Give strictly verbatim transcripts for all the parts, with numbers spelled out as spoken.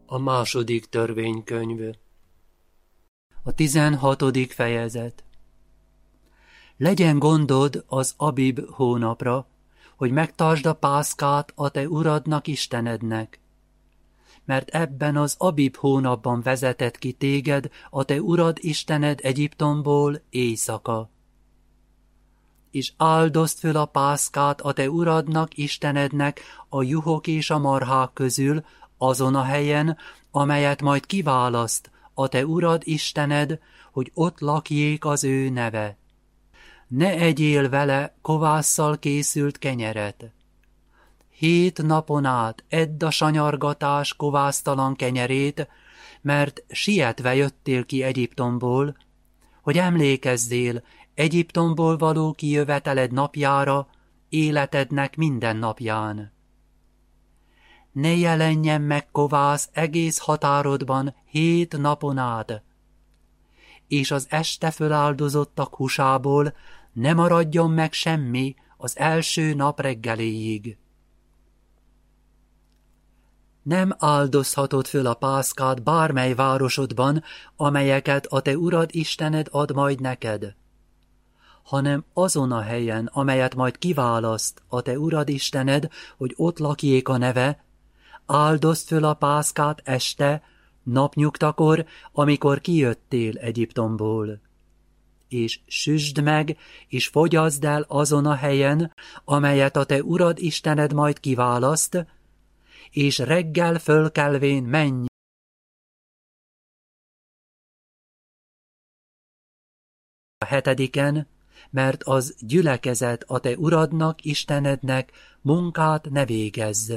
A második törvénykönyv. A tizenhatodik fejezet. Legyen gondod az Abib hónapra, hogy megtartsd a Pászkát a te uradnak, Istenednek. Mert ebben az Abib hónapban vezetett ki téged a te urad Istened Egyiptomból éjszaka. És áldozd föl a Pászkát a te uradnak, Istenednek a juhok és a marhák közül, azon a helyen, amelyet majd kiválaszt a te urad Istened, hogy ott lakjék az ő neve. Ne egyél vele kovásszal készült kenyeret. Hét napon át edd a sanyargatás kovásztalan kenyerét, mert sietve jöttél ki Egyiptomból, hogy emlékezzél Egyiptomból való kijöveteled napjára, életednek minden napján. Ne jelenjen meg kovász egész határodban hét napon át, és az este föláldozottak húsából ne maradjon meg semmi az első nap reggeléig. Nem áldozhatod föl a Pászkát bármely városodban, amelyeket a te urad Istened ad majd neked, hanem azon a helyen, amelyet majd kiválaszt a te urad Istened, hogy ott lakjék a neve, áldozd föl a Pászkát este, napnyugtakor, amikor kijöttél Egyiptomból. És süsd meg, és fogyaszd el azon a helyen, amelyet a te urad Istened majd kiválaszt, és reggel fölkelvén menj a hetediken, mert az gyülekezet a te uradnak, Istenednek munkát ne végezz.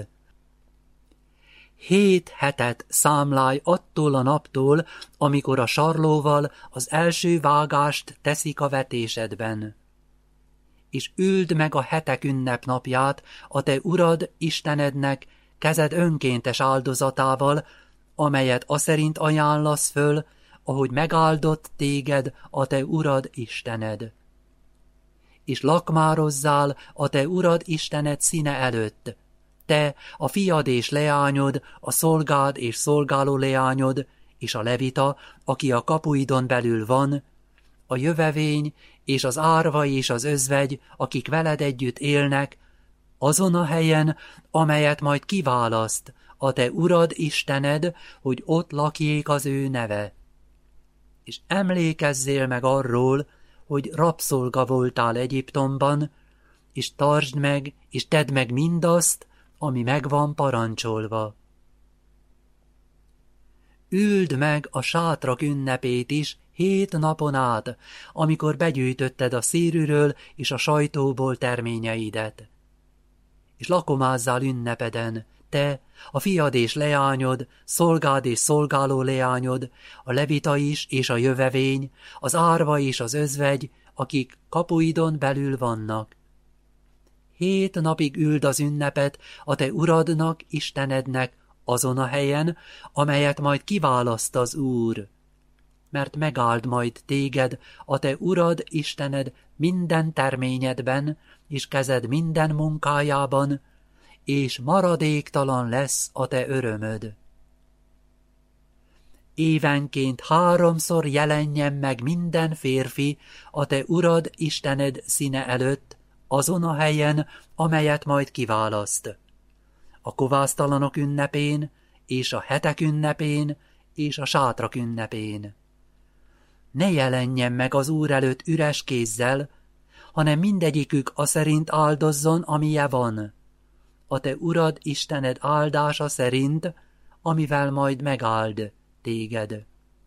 Hét hetet számlálj attól a naptól, amikor a sarlóval az első vágást teszik a vetésedben. És üld meg a hetek ünnepnapját a te urad Istenednek kezed önkéntes áldozatával, amelyet aszerint ajánlasz föl, ahogy megáldott téged a te urad Istened. És lakmározzál a te urad Istened színe előtt, te, a fiad és leányod, a szolgád és szolgáló leányod, és a levita, aki a kapuidon belül van, a jövevény, és az árva és az özvegy, akik veled együtt élnek, azon a helyen, amelyet majd kiválaszt a te urad Istened, hogy ott lakjék az ő neve. És emlékezzél meg arról, hogy rabszolga voltál Egyiptomban, és tartsd meg, és tedd meg mindazt, ami meg van parancsolva. Üld meg a sátrak ünnepét is hét napon át, amikor begyűjtötted a szírűről és a sajtóból terményeidet. És lakomázzál ünnepeden, te, a fiad és leányod, szolgád és szolgáló leányod, a levita is és a jövevény, az árva és az özvegy, akik kapuidon belül vannak. Hét napig üld az ünnepet a te uradnak, Istenednek azon a helyen, amelyet majd kiválaszt az Úr. Mert megáld majd téged a te urad Istened minden terményedben, és kezed minden munkájában, és maradéktalan lesz a te örömöd. Évenként háromszor jelenjen meg minden férfi a te urad Istened színe előtt, azon a helyen, amelyet majd kiválaszt. A kovásztalanok ünnepén, és a hetek ünnepén, és a sátrak ünnepén. Ne jelenjen meg az Úr előtt üres kézzel, hanem mindegyikük aszerint áldozzon, amije van. A te urad Istened áldása szerint, amivel majd megáld téged.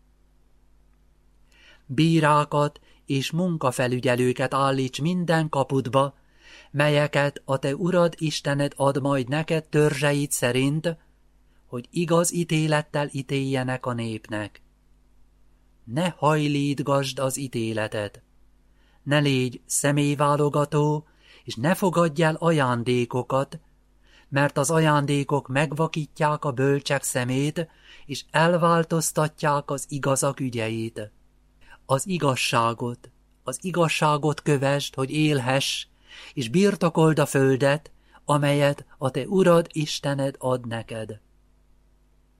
Bírákat és munkafelügyelőket állíts minden kapudba, melyeket a te urad Istened ad majd neked törzseid szerint, hogy igaz ítélettel ítéljenek a népnek. Ne hajlítgasd az ítéletet, ne légy személyválogató, és ne fogadj el ajándékokat, mert az ajándékok megvakítják a bölcsek szemét, és elváltoztatják az igazak ügyeit. Az igazságot, az igazságot kövesd, hogy élhess, és birtokold a földet, amelyet a te urad Istened ad neked.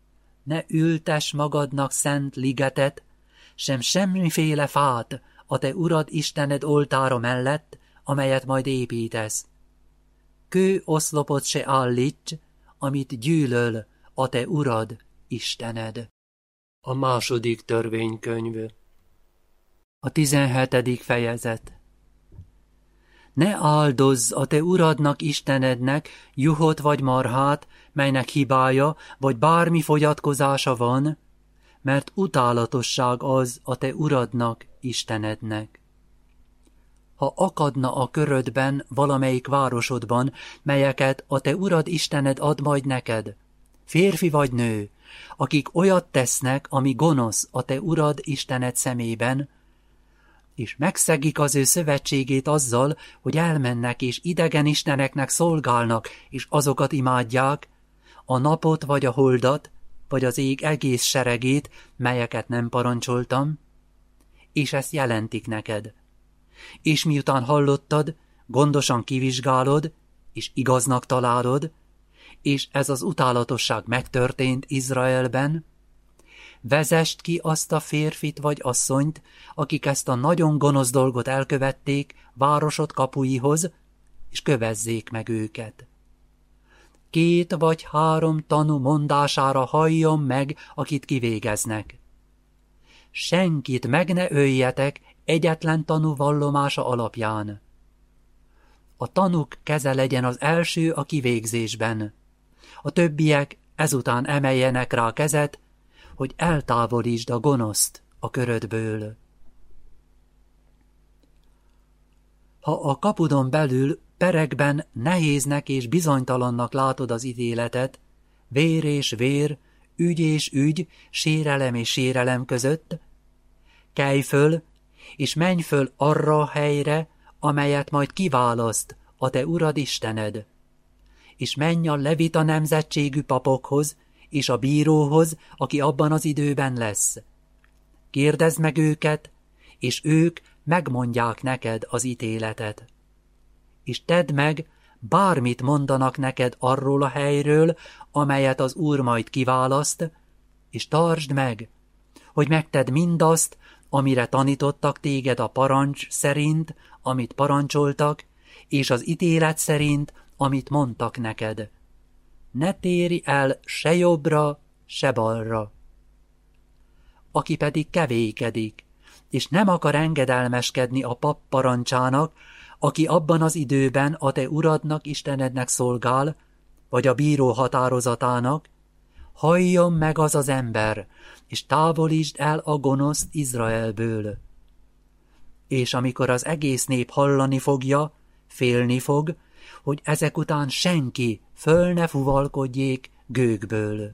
ne ültess magadnak szent ligetet, sem semmiféle fát a te urad Istened oltára mellett, amelyet majd építesz. Kő oszlopot se állíts, amit gyűlöl a te urad Istened. A második törvénykönyv. A tizenhetedik fejezet. Ne áldozz a te uradnak Istenednek juhot vagy marhát, melynek hibája vagy bármi fogyatkozása van, mert utálatosság az a te uradnak Istenednek. Ha akadna a körödben valamelyik városodban, melyeket a te urad Istened ad majd neked, férfi vagy nő, akik olyat tesznek, ami gonosz a te urad Istened szemében, és megszegik az ő szövetségét azzal, hogy elmennek és idegen isteneknek szolgálnak, és azokat imádják, a napot vagy a holdat, vagy az ég egész seregét, melyeket nem parancsoltam, és ezt jelentik neked. És miután hallottad, gondosan kivizsgálod, és igaznak találod, és ez az utálatosság megtörtént Izraelben, vezest ki azt a férfit vagy asszonyt, akik ezt a nagyon gonosz dolgot elkövették városod kapuihoz, és kövezzék meg őket. Két vagy három tanú mondására halljon meg, akit kivégeznek. Senkit meg ne öljetek egyetlen tanú vallomása alapján. A tanúk keze legyen az első a kivégzésben. A többiek ezután emeljenek rá kezet, hogy eltávolítsd a gonoszt a körödből. Ha a kapudon belül perekben nehéznek és bizonytalannak látod az ítéletet, vér és vér, ügy és ügy, sérelem és sérelem között, kelj föl, és menj föl arra a helyre, amelyet majd kiválaszt a te urad Istened, és menj a levita nemzetségű papokhoz, és a bíróhoz, aki abban az időben lesz. Kérdezd meg őket, és ők megmondják neked az ítéletet. És tedd meg, bármit mondanak neked arról a helyről, amelyet az Úr majd kiválaszt, és tartsd meg, hogy megtedd mindazt, amire tanítottak téged a parancs szerint, amit parancsoltak, és az ítélet szerint, amit mondtak neked. Ne térj el se jobbra, se balra. Aki pedig kevékedik, és nem akar engedelmeskedni a pap parancsának, aki abban az időben a te uradnak, Istenednek szolgál, vagy a bíró határozatának, halljon meg az az ember, és távolítsd el a gonoszt Izraelből. És amikor az egész nép hallani fogja, félni fog, hogy ezek után senki föl ne fuvalkodjék gőgből.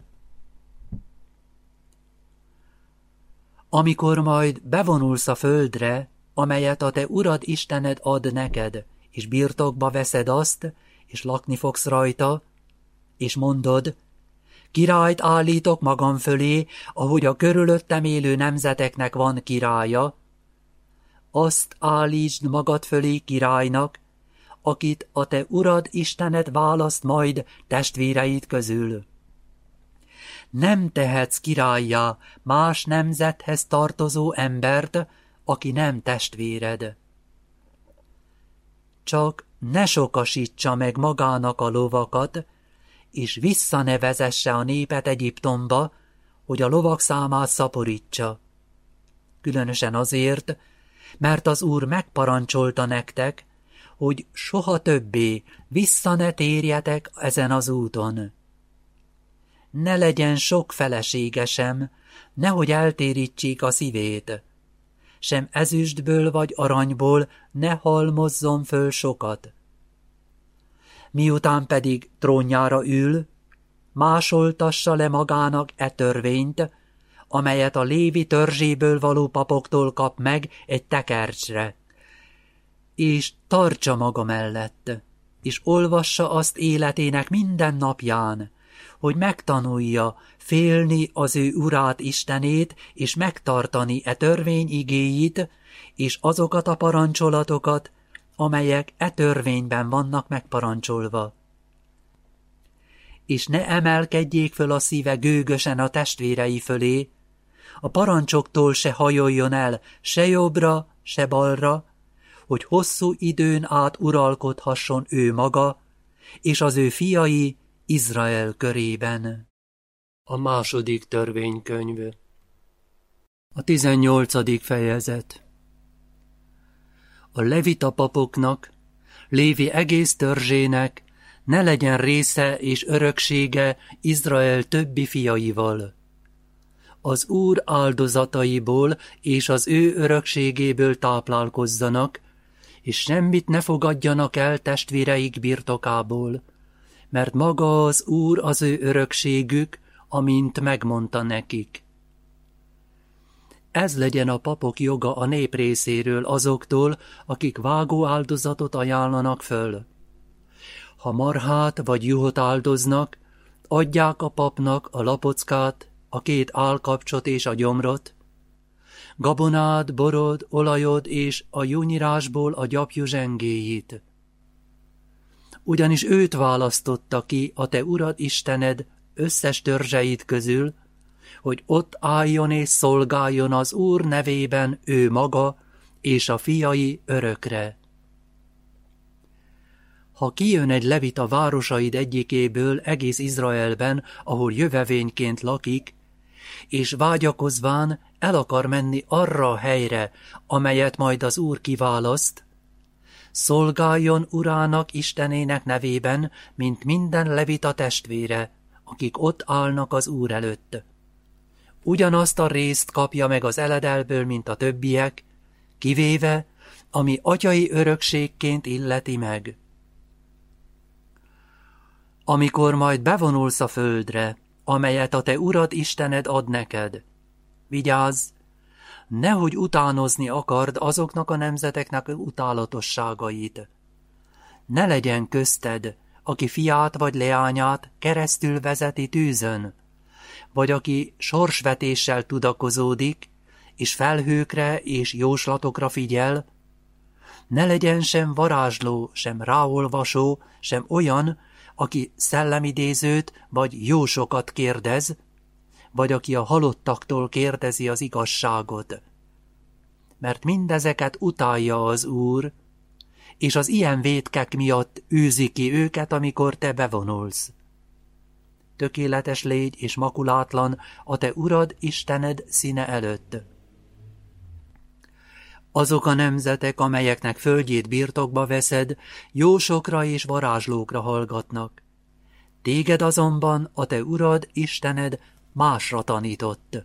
Amikor majd bevonulsz a földre, amelyet a te urad Istened ad neked, és birtokba veszed azt, és lakni fogsz rajta, és mondod, királyt állítok magam fölé, ahogy a körülöttem élő nemzeteknek van királya, azt állítsd magad fölé királynak, akit a te urad Istened választ majd testvéreid közül. Nem tehetsz királlyá más nemzethez tartozó embert, aki nem testvéred. Csak ne sokasítsa meg magának a lovakat, és visszanevezesse a népet Egyiptomba, hogy a lovak számát szaporítsa. Különösen azért, mert az Úr megparancsolta nektek, hogy soha többé vissza ne térjetek ezen az úton. Ne legyen sok felesége sem, nehogy eltérítsék a szívét, sem ezüstből vagy aranyból ne halmozzon föl sokat. Miután pedig trónjára ül, másoltassa le magának e törvényt, amelyet a Lévi törzséből való papoktól kap meg egy tekercsre, és tartsa maga mellett, és olvassa azt életének minden napján, hogy megtanulja félni az ő urát Istenét, és megtartani e törvény igéit, és azokat a parancsolatokat, amelyek e törvényben vannak megparancsolva. és ne emelkedjék föl a szíve gőgösen a testvérei fölé, a parancsoktól se hajoljon el, se jobbra, se balra, hogy hosszú időn át uralkodhasson ő maga, és az ő fiai Izrael körében. A második törvénykönyv. A tizennyolcadik fejezet. A levita papoknak, Lévi egész törzsének ne legyen része és öröksége Izrael többi fiaival. Az Úr áldozataiból és az ő örökségéből táplálkozzanak, és semmit ne fogadjanak el testvéreik birtokából, mert maga az Úr az ő örökségük, amint megmondta nekik. Ez legyen a papok joga a nép részéről azoktól, akik vágó áldozatot ajánlanak föl. Ha marhát vagy juhot áldoznak, adják a papnak a lapockát, a két állkapcsot és a gyomrot, gabonát, borod, olajod és a júnyirásból a gyapjú zsengéjét. Ugyanis őt választotta ki a te Urad Istened összes törzseit közül, hogy ott álljon és szolgáljon az Úr nevében ő maga és a fiai örökre. Ha kijön egy levita városaid egyikéből egész Izraelben, ahol jövevényként lakik, és vágyakozván el akar menni arra a helyre, amelyet majd az Úr kiválaszt, szolgáljon Urának Istenének nevében, mint minden levita testvére, akik ott állnak az Úr előtt. Ugyanazt a részt kapja meg az eledelből, mint a többiek, kivéve, ami atyai örökségként illeti meg. Amikor majd bevonulsz a földre, amelyet a te Urad Istened ad neked, vigyázz, nehogy utánozni akard azoknak a nemzeteknek utálatosságait. Ne legyen közted, aki fiát vagy leányát keresztül vezeti tűzön, vagy aki sorsvetéssel tudakozódik, és felhőkre és jóslatokra figyel, ne legyen sem varázsló, sem ráolvasó, sem olyan, aki szellemidézőt vagy jósokat kérdez, vagy aki a halottaktól kérdezi az igazságot. Mert mindezeket utálja az Úr, és az ilyen vétkek miatt űzi ki őket, amikor te bevonulsz. Tökéletes légy és makulátlan a te Urad Istened színe előtt. Azok a nemzetek, amelyeknek földjét birtokba veszed, jósokra és varázslókra hallgatnak. Téged azonban a te Urad Istened másra tanított.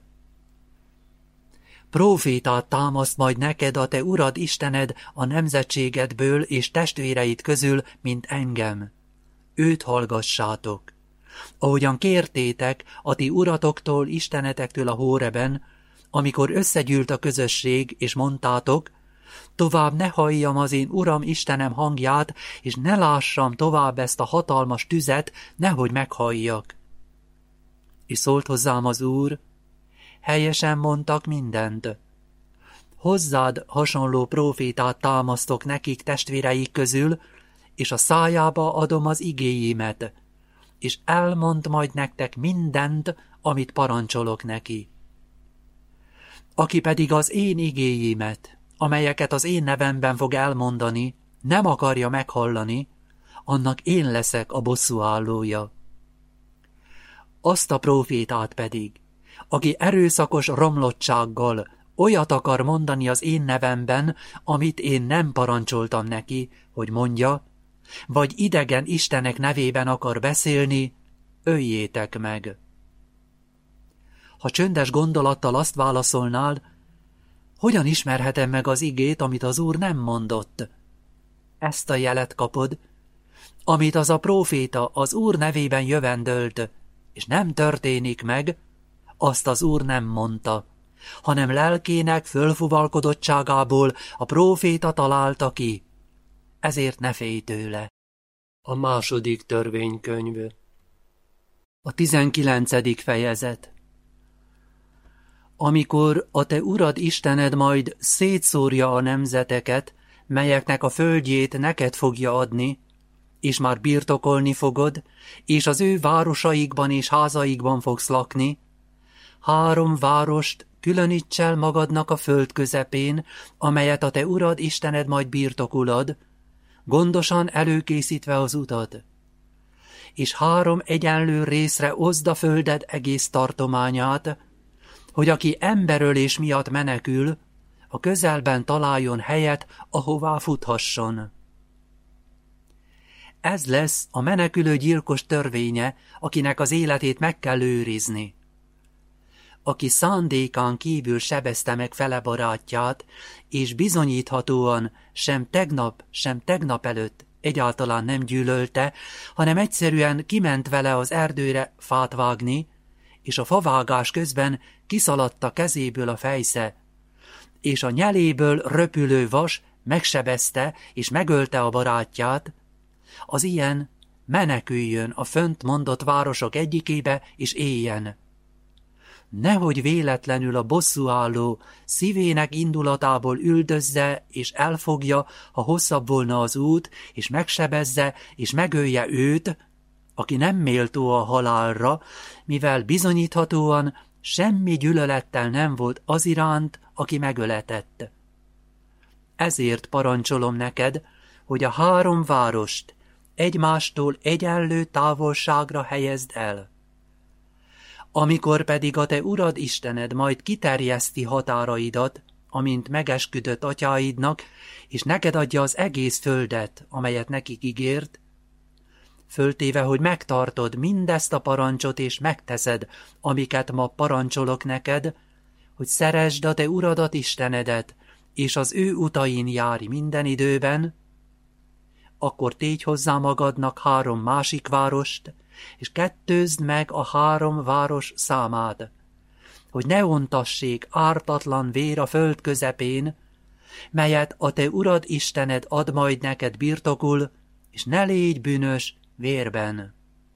Prófétát támaszt majd neked a te Urad Istened a nemzetségedből és testvéreid közül, mint engem. Őt hallgassátok. Ahogyan kértétek a ti uratoktól, istenetektől a Hóreben, amikor összegyűlt a közösség, és mondtátok, tovább ne halljam az én Uram Istenem hangját, és ne lássam tovább ezt a hatalmas tüzet, nehogy meghalljak. És szólt hozzám az Úr, helyesen mondtak mindent. Hozzád hasonló prófétát támasztok nekik testvéreik közül, és a szájába adom az igéimet, és elmond majd nektek mindent, amit parancsolok neki. Aki pedig az én igéimet, amelyeket az én nevemben fog elmondani, nem akarja meghallani, annak én leszek a bosszúállója. Azt a prófétát pedig, aki erőszakos romlottsággal olyat akar mondani az én nevemben, amit én nem parancsoltam neki, hogy mondja, vagy idegen istenek nevében akar beszélni, öljétek meg. Ha csöndes gondolattal azt válaszolnál, hogyan ismerhetem meg az igét, amit az Úr nem mondott? Ezt a jelet kapod, amit az a próféta az Úr nevében jövendölt, és nem történik meg, azt az Úr nem mondta, hanem lelkének fölfuvalkodottságából a próféta találta ki. Ezért ne félj tőle. A második törvénykönyv. A tizenkilencedik fejezet. Amikor a te Urad Istened majd szétszórja a nemzeteket, melyeknek a földjét neked fogja adni, és már birtokolni fogod, és az ő városaikban és házaikban fogsz lakni. Három várost különíts el magadnak a föld közepén, amelyet a te urad Istened majd birtokolod, gondosan előkészítve az utat. És három egyenlő részre oszd a földed egész tartományát, hogy aki emberölés miatt menekül, a közelben találjon helyet, ahová futhasson. Ez lesz a menekülő gyilkos törvénye, akinek az életét meg kell őrizni. Aki szándékán kívül sebezte meg fele barátját, és bizonyíthatóan sem tegnap, sem tegnap előtt egyáltalán nem gyűlölte, hanem egyszerűen kiment vele az erdőre fát vágni, és a favágás közben kiszaladt a kezéből a fejsze, és a nyeléből röpülő vas megsebezte és megölte a barátját, az ilyen meneküljön a fönt mondott városok egyikébe, és éljen. Nehogy véletlenül a bosszúálló szívének indulatából üldözze és elfogja, ha hosszabb volna az út, és megsebezze és megölje őt, aki nem méltó a halálra, mivel bizonyíthatóan semmi gyűlölettel nem volt az iránt, aki megöletett. Ezért parancsolom neked, hogy a három várost egymástól egyenlő távolságra helyezd el. Amikor pedig a te urad Istened majd kiterjeszti határaidat, amint megesküdött atyáidnak, és neked adja az egész földet, amelyet nekik ígért, föltéve, hogy megtartod mindezt a parancsot, és megteszed, amiket ma parancsolok neked, hogy szeresd a te uradat Istenedet, és az ő utain járj minden időben, akkor tégy hozzá magadnak három másik várost, és kettőzd meg a három város számát, hogy ne ontassék ártatlan vér a föld közepén, melyet a te urad Istened ad majd neked birtokul, és ne légy bűnös vérben.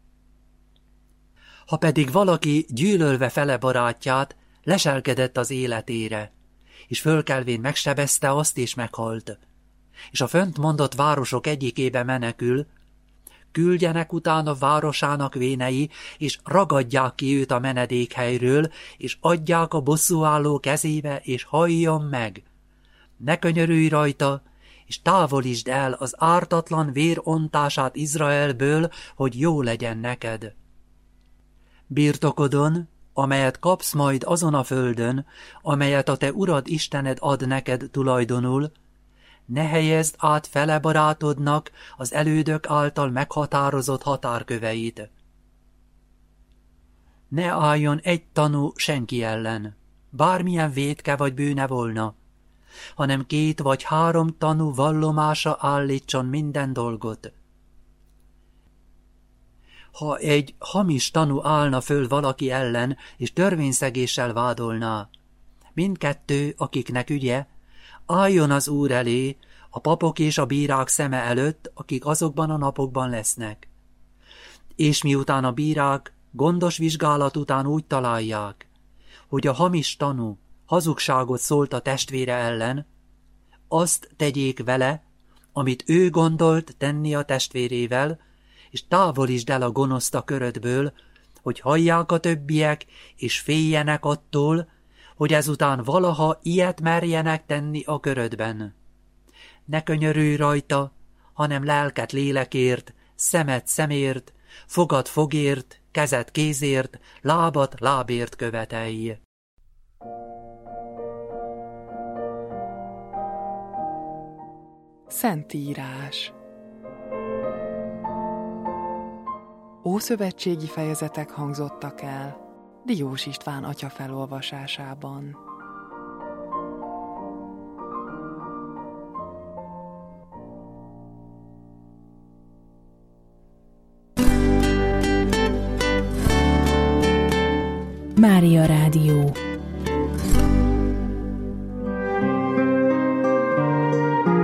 Ha pedig valaki gyűlölve fele barátját leselkedett az életére, és fölkelvén megsebezte azt, és meghalt, és a fönt mondott városok egyikébe menekül, küldjenek utána városának vénei, és ragadják ki őt a menedékhelyről, és adják a bosszúálló kezébe, és halljon meg. Ne könyörülj rajta, és távolítsd el az ártatlan vér ontását Izraelből, hogy jó legyen neked. Birtokodon, amelyet kapsz majd azon a földön, amelyet a te urad Istened ad neked tulajdonul, ne helyezd át fele barátodnak az elődök által meghatározott határköveit. Ne álljon egy tanú senki ellen, bármilyen vétke vagy bűne volna, hanem két vagy három tanú vallomása állítson minden dolgot. Ha egy hamis tanú állna föl valaki ellen, és törvényszegéssel vádolná, mindkettő, akiknek ügye, álljon az Úr elé, a papok és a bírák szeme előtt, akik azokban a napokban lesznek. És miután a bírák gondos vizsgálat után úgy találják, hogy a hamis tanú hazugságot szólt a testvére ellen, azt tegyék vele, amit ő gondolt tenni a testvérével, és távolítsd el a gonoszt a körödből, hogy hallják a többiek, és féljenek attól, hogy ezután valaha ilyet merjenek tenni a körödben. Ne könyörülj rajta, hanem lelket lélekért, szemet szemért, fogad fogért, kezet kézért, lábat lábért követelj. Szentírás. Ószövetségi fejezetek hangzottak el Diós István atya felolvasásában. Mária Rádió.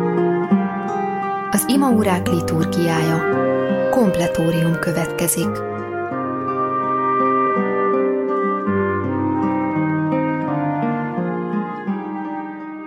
Az imaórák liturgiája. Kompletórium következik.